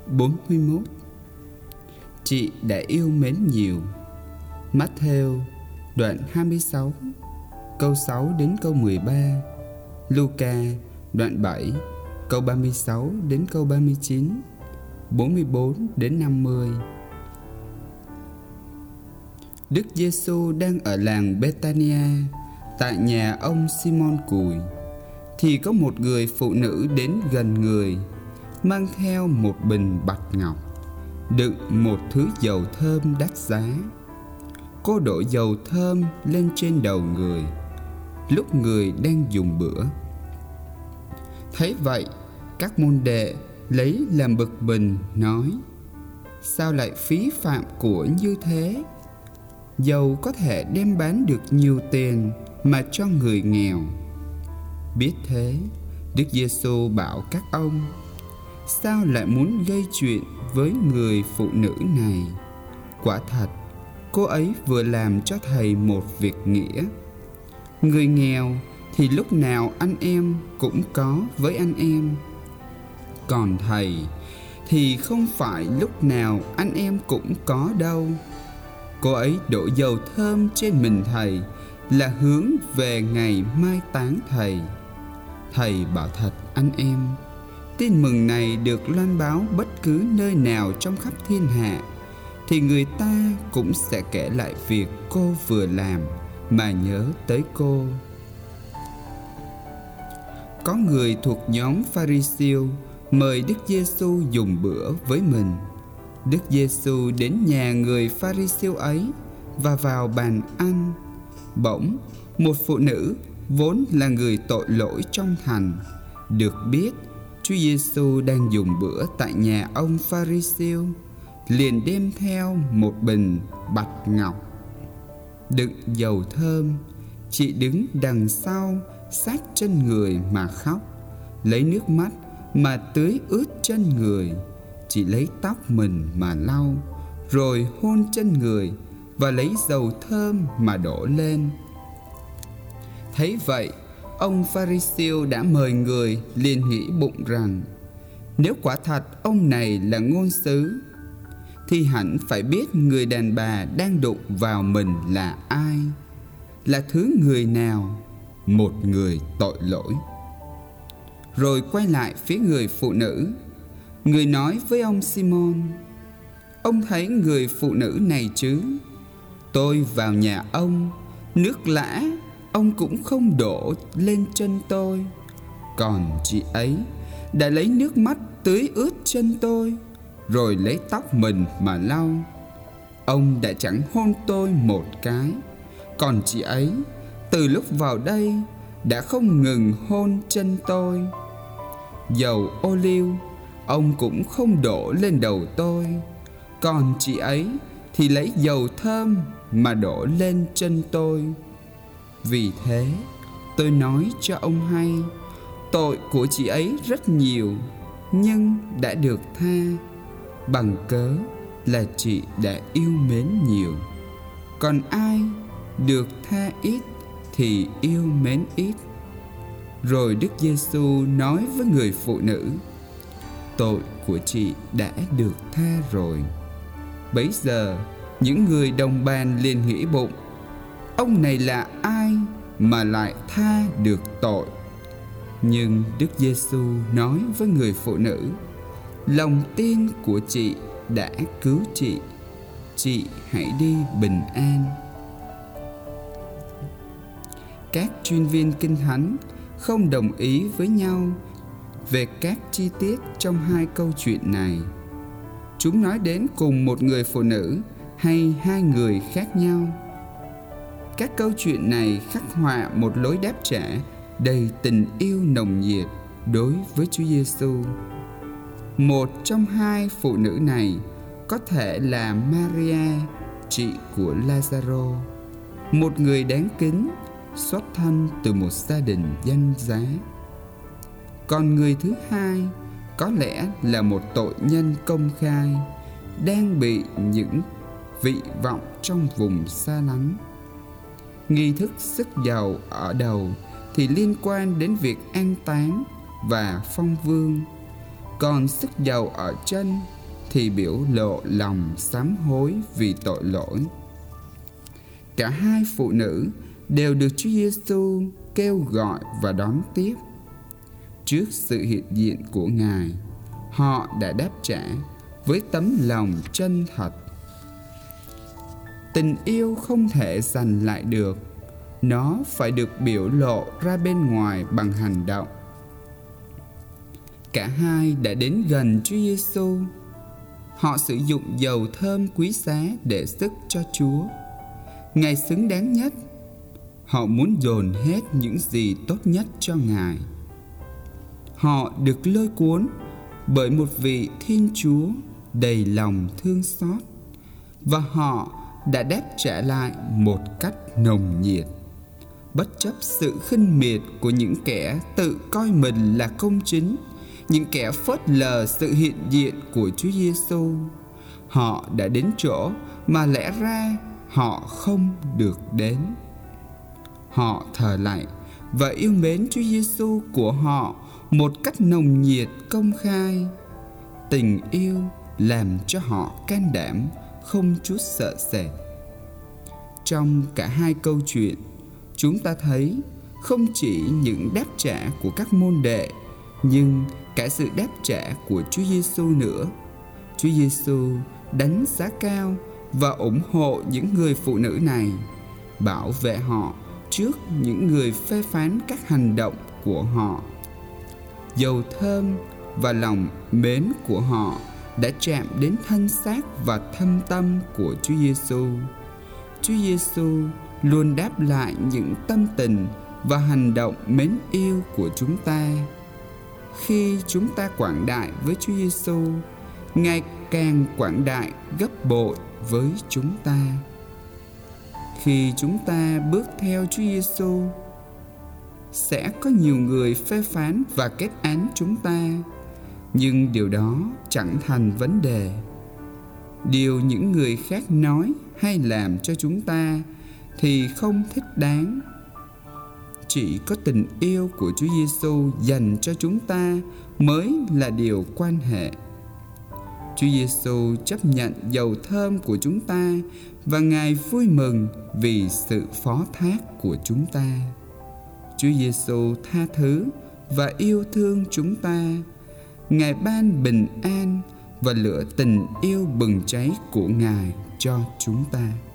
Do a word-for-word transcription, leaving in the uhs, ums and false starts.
bốn mươi mốt. Chị đã yêu mến nhiều. Matthew đoạn hai mươi sáu câu sáu đến câu mười ba, Luca đoạn bảy câu ba mươi sáu đến câu ba mươi chín, bốn mươi bốn đến năm mươi. Đức Giêsu đang ở làng Bethania, tại nhà ông Simon Cùi, thì có một người phụ nữ đến gần người, mang theo một bình bạch ngọc đựng một thứ dầu thơm đắt giá. Cô đổ dầu thơm lên trên đầu người lúc người đang dùng bữa. Thấy vậy, các môn đệ lấy làm bực mình, nói: sao lại phí phạm của như thế? Dầu có thể đem bán được nhiều tiền mà cho người nghèo. Biết thế, Đức Giêsu bảo các ông: sao lại muốn gây chuyện với người phụ nữ này? Quả thật, cô ấy vừa làm cho thầy một việc nghĩa. Người nghèo thì lúc nào anh em cũng có với anh em, còn thầy thì không phải lúc nào anh em cũng có đâu. Cô ấy đổ dầu thơm trên mình thầy là hướng về ngày mai táng thầy. Thầy bảo thật anh em, tin mừng này được loan báo bất cứ nơi nào trong khắp thiên hạ, thì người ta cũng sẽ kể lại việc cô vừa làm mà nhớ tới cô. Có người thuộc nhóm Pha-ri-siêu mời Đức Giêsu dùng bữa với mình. Đức Giêsu đến nhà người Pha-ri-siêu ấy và vào bàn ăn. Bỗng một phụ nữ vốn là người tội lỗi trong thành được biết Chúa Giêsu đang dùng bữa tại nhà ông Pha-ri-siêu, liền đem theo một bình bạch ngọc đựng dầu thơm. Chị đứng đằng sau sát chân người mà khóc, lấy nước mắt mà tưới ướt chân người. Chị lấy tóc mình mà lau, rồi hôn chân người và lấy dầu thơm mà đổ lên. Thấy vậy, ông Pha-ri-siêu đã mời người, liền nghĩ bụng rằng: nếu quả thật ông này là ngôn sứ, thì hẳn phải biết người đàn bà đang đụng vào mình là ai, là thứ người nào, một người tội lỗi. Rồi quay lại phía người phụ nữ, người nói với ông Simon: ông thấy người phụ nữ này chứ? Tôi vào nhà ông, nước lã ông cũng không đổ lên chân tôi, còn chị ấy đã lấy nước mắt tưới ướt chân tôi, rồi lấy tóc mình mà lau. Ông đã chẳng hôn tôi một cái, còn chị ấy từ lúc vào đây đã không ngừng hôn chân tôi. Dầu ô liu ông cũng không đổ lên đầu tôi, còn chị ấy thì lấy dầu thơm mà đổ lên chân tôi. Vì thế tôi nói cho ông hay, tội của chị ấy rất nhiều, nhưng đã được tha, bằng cớ là chị đã yêu mến nhiều. Còn ai được tha ít thì yêu mến ít. Rồi Đức Giêsu nói với người phụ nữ: tội của chị đã được tha rồi. Bấy giờ những người đồng bàn liền nghĩ bụng: ông này là ai mà lại tha được tội? Nhưng Đức Giêsu nói với người phụ nữ: lòng tin của chị đã cứu chị, chị hãy đi bình an. Các chuyên viên kinh thánh không đồng ý với nhau về các chi tiết trong hai câu chuyện này. Chúng nói đến cùng một người phụ nữ hay hai người khác nhau. Các câu chuyện này khắc họa một lối đáp trả đầy tình yêu nồng nhiệt đối với Chúa Giêsu. Một trong hai phụ nữ này có thể là Maria, chị của Lazaro, một người đáng kính, xuất thân từ một gia đình danh giá. Còn người thứ hai có lẽ là một tội nhân công khai, đang bị những vị vọng trong vùng xa lánh. Nghi thức sức dầu ở đầu thì liên quan đến việc an táng và phong vương, còn sức dầu ở chân thì biểu lộ lòng sám hối vì tội lỗi. Cả hai phụ nữ đều được Chúa Giêsu kêu gọi và đón tiếp. Trước sự hiện diện của Ngài, họ đã đáp trả với tấm lòng chân thật. Tình yêu không thể giành lại được, nó phải được biểu lộ ra bên ngoài bằng hành động. Cả hai đã đến gần Chúa Giêsu. Họ sử dụng dầu thơm quý giá để sức cho Chúa. Ngài xứng đáng nhất. Họ muốn dồn hết những gì tốt nhất cho Ngài. Họ được lôi cuốn bởi một vị Thiên Chúa đầy lòng thương xót, và họ đã đáp trả lại một cách nồng nhiệt, bất chấp sự khinh miệt của những kẻ tự coi mình là công chính, những kẻ phớt lờ sự hiện diện của Chúa Giêsu. Họ đã đến chỗ mà lẽ ra họ không được đến. Họ thờ lạy và yêu mến Chúa Giêsu của họ một cách nồng nhiệt công khai. Tình yêu làm cho họ can đảm, không chút sợ sệt. Trong cả hai câu chuyện, chúng ta thấy không chỉ những đáp trả của các môn đệ, nhưng cả sự đáp trả của Chúa Giêsu nữa. Chúa Giêsu đánh giá cao và ủng hộ những người phụ nữ này, bảo vệ họ trước những người phê phán các hành động của họ. Dầu thơm và lòng mến của họ đã chạm đến thân xác và thâm tâm của Chúa Giêsu. Chúa Giêsu luôn đáp lại những tâm tình và hành động mến yêu của chúng ta. Khi chúng ta quảng đại với Chúa Giêsu, Ngài càng quảng đại gấp bội với chúng ta. Khi chúng ta bước theo Chúa Giêsu, sẽ có nhiều người phê phán và kết án chúng ta, nhưng điều đó chẳng thành vấn đề. Điều những người khác nói hay làm cho chúng ta thì không thích đáng. Chỉ có tình yêu của Chúa Giêsu dành cho chúng ta mới là điều quan hệ. Chúa Giêsu chấp nhận dầu thơm của chúng ta và Ngài vui mừng vì sự phó thác của chúng ta. Chúa Giêsu tha thứ và yêu thương chúng ta. Ngài ban bình an và lửa tình yêu bừng cháy của Ngài cho chúng ta.